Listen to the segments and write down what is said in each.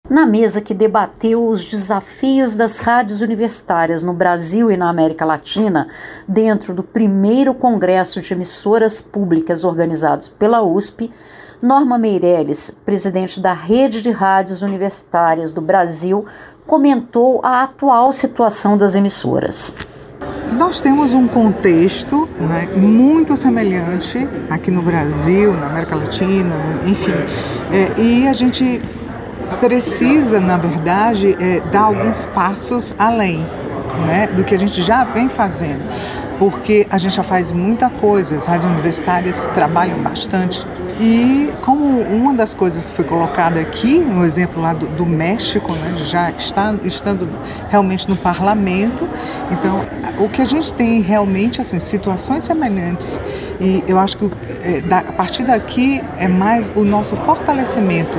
Na mesa que debateu os desafios das rádios universitárias no Brasil e na América Latina, dentro do primeiro Congresso de Emissoras Públicas organizados pela USP, Norma Meirelles, presidente da Rede de Rádios Universitárias do Brasil, comentou a atual situação das emissoras. Nós temos um contexto, muito semelhante aqui no Brasil, na América Latina, enfim, e a gente precisa, na verdade, dar alguns passos além, do que a gente já vem fazendo, porque a gente já faz muita coisa, as rádios universitárias trabalham bastante. E como uma das coisas que foi colocada aqui, no exemplo lá do México, já estando realmente no parlamento, então o que a gente tem realmente, assim, situações semelhantes, e eu acho que a partir daqui é mais o nosso fortalecimento.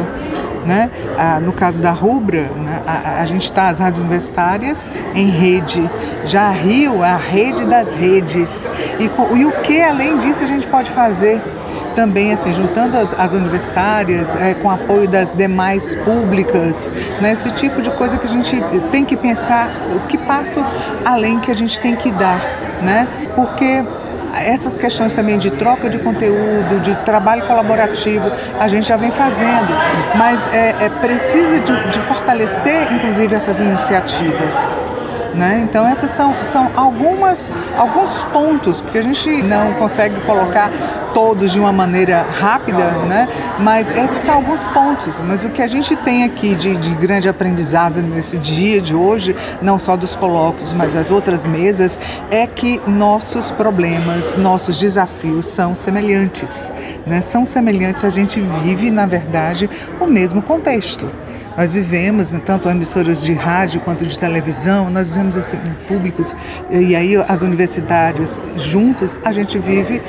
No caso da Rubra, a gente está, as rádios universitárias, em rede. Já a Rio é a rede das redes. E o que, além disso, a gente pode fazer também, assim, juntando as universitárias, com apoio das demais públicas, esse tipo de coisa que a gente tem que pensar, o que passo além que a gente tem que dar, porque essas questões também de troca de conteúdo, de trabalho colaborativo, a gente já vem fazendo, mas precisa de fortalecer, inclusive, essas iniciativas. Então, essas são alguns pontos, porque a gente não consegue colocar todos de uma maneira rápida, mas esses são alguns pontos. Mas o que a gente tem aqui de grande aprendizado nesse dia de hoje, não só dos colóquios, mas as outras mesas, é que nossos problemas, nossos desafios são semelhantes. São semelhantes, a gente vive, na verdade, o mesmo contexto. Nós vivemos, tanto emissoras de rádio quanto de televisão, nós vivemos assim, públicos, e aí as universidades juntos, a gente vive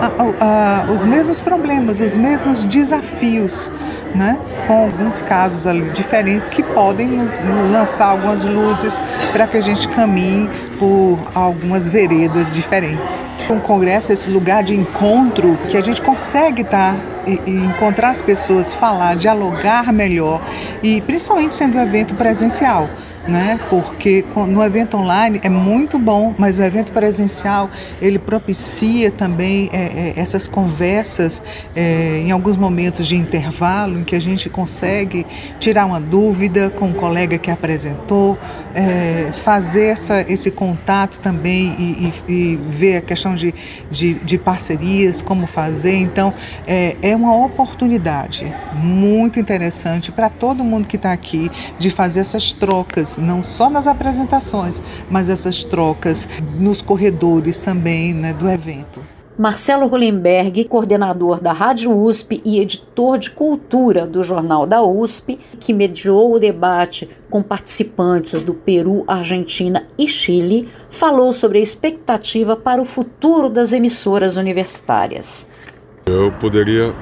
os mesmos problemas, os mesmos desafios, com alguns casos ali diferentes que podem nos lançar algumas luzes para que a gente caminhe por algumas veredas diferentes. Um congresso é esse lugar de encontro que a gente consegue estar e encontrar as pessoas, falar, dialogar melhor, e principalmente sendo um evento presencial. Porque no evento online é muito bom, mas o evento presencial ele propicia também essas conversas em alguns momentos de intervalo em que a gente consegue tirar uma dúvida com o colega que apresentou, fazer esse contato também e ver a questão de parcerias, como fazer. Então é uma oportunidade muito interessante para todo mundo que está aqui de fazer essas trocas, não só nas apresentações, mas essas trocas nos corredores também, do evento. Marcelo Hollenberg, coordenador da Rádio USP e editor de cultura do Jornal da USP, que mediou o debate com participantes do Peru, Argentina e Chile, falou sobre a expectativa para o futuro das emissoras universitárias. Eu poderia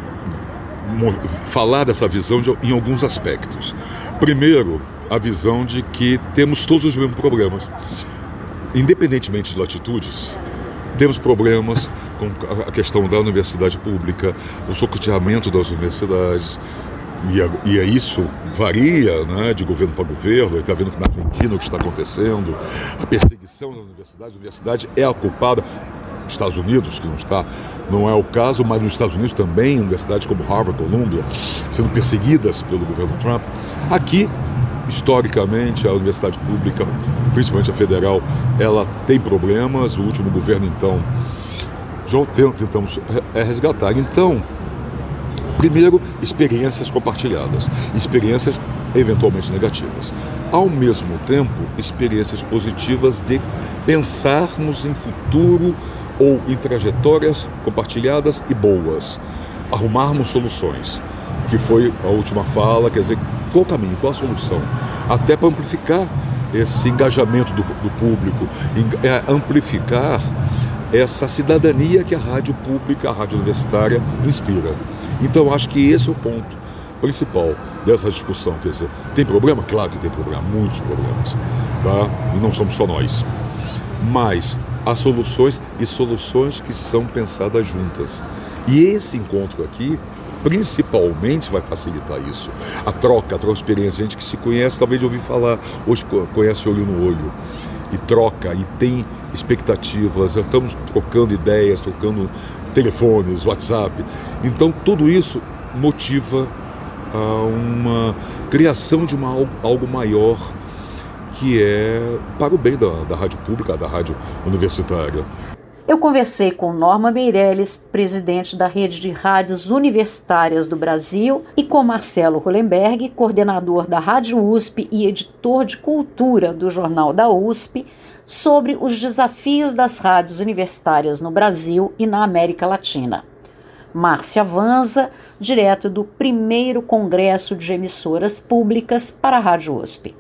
falar dessa visão em alguns aspectos. Primeiro, a visão de que temos todos os mesmos problemas. Independentemente de latitudes, temos problemas com a questão da universidade pública, o socateamento das universidades, e isso varia, de governo para governo. Está vendo que na Argentina o que está acontecendo, a perseguição das universidades, a universidade é a culpada. Estados Unidos, que não é o caso, mas nos Estados Unidos também, universidades como Harvard, Columbia, sendo perseguidas pelo governo Trump. Aqui, historicamente, a universidade pública, principalmente a federal, ela tem problemas. O último governo, então, já tentamos resgatar. Então, primeiro, experiências compartilhadas, experiências eventualmente negativas. Ao mesmo tempo, experiências positivas de pensarmos em futuro ou em trajetórias compartilhadas e boas, arrumarmos soluções, que foi a última fala, quer dizer, qual o caminho, qual a solução, até para amplificar esse engajamento do público, amplificar essa cidadania que a rádio pública, a rádio universitária inspira. Então, acho que esse é o ponto principal dessa discussão, quer dizer, tem problema? Claro que tem problema, muitos problemas, e não somos só nós, mas há soluções e soluções que são pensadas juntas. E esse encontro aqui principalmente vai facilitar isso. A troca de experiência. Gente que se conhece, talvez de ouvir falar, hoje conhece olho no olho. E troca, e tem expectativas, estamos trocando ideias, trocando telefones, WhatsApp. Então tudo isso motiva uma criação de algo maior, que é para o bem da rádio pública, da rádio universitária. Eu conversei com Norma Meirelles, presidente da Rede de Rádios Universitárias do Brasil, e com Marcelo Hollenberg, coordenador da Rádio USP e editor de cultura do Jornal da USP, sobre os desafios das rádios universitárias no Brasil e na América Latina. Márcia Vanza, direto do primeiro Congresso de Emissoras Públicas para a Rádio USP.